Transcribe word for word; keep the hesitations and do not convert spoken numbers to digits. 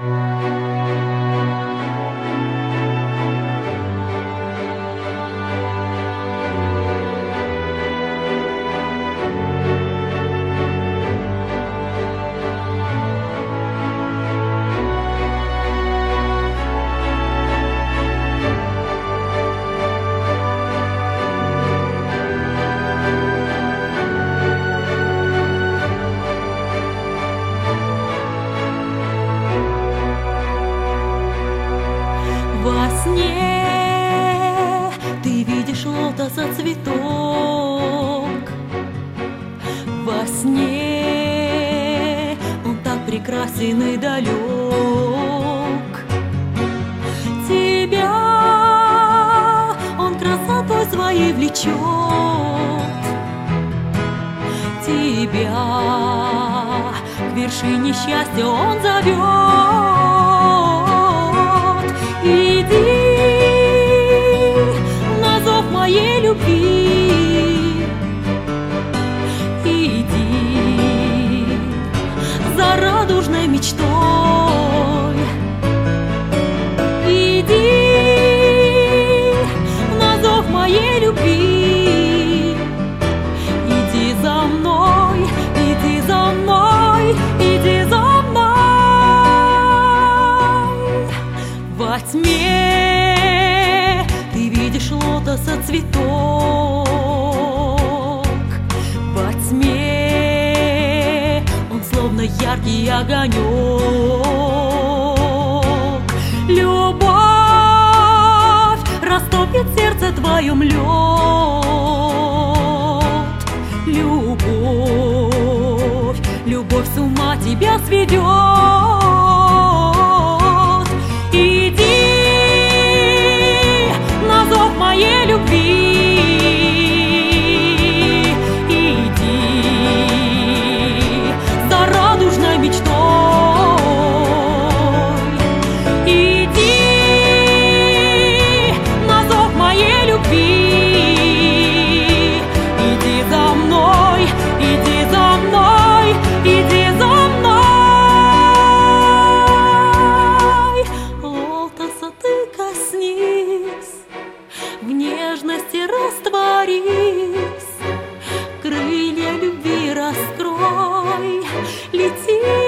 Во сне ты видишь лотоса цветок. Во сне он так прекрасен и далек. Тебя он красотой своей влечет. Тебя к вершине счастья он зовет. Иди на зов моей любви, иди за радужной мечтой, иди на зов моей любви, иди за мной, иди за мной, иди за мной. Во тьме ты видишь лотоса цветок. Во тьме он словно яркий огонек. Любовь растопит сердце твоем лед. Любовь, любовь с ума тебя сведет. Моей любви, иди за радужной мечтой, иди на зов моей любви, иди за мной, иди за мной, иди за мной. Лотоса ты коснись, в нежности растворись, крылья любви раскрой, лети.